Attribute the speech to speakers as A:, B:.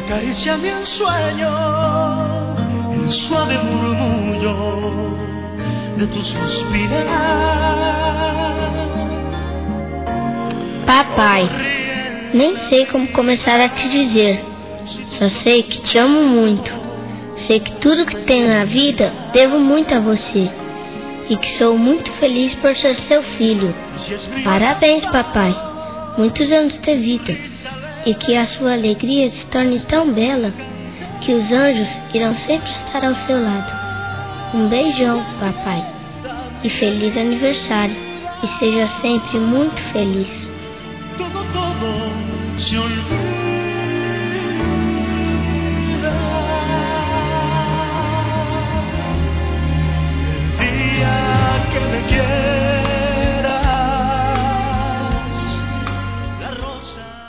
A: Acaríciame en sueño, el suave murmullo de tu suspirar.
B: Papai, nem sei como começar a te dizer. Só sei que te amo muito. Sei que tudo que tenho na vida devo muito a você. E que sou muito feliz por ser seu filho. Parabéns, papai. Muitos anos de vida. E que a sua alegria se torne tão bela que os anjos irão sempre estar ao seu lado. Um beijão, papai. E feliz aniversário. E seja sempre muito feliz.
A: Todo se olvida. El día que me quieras, la rosa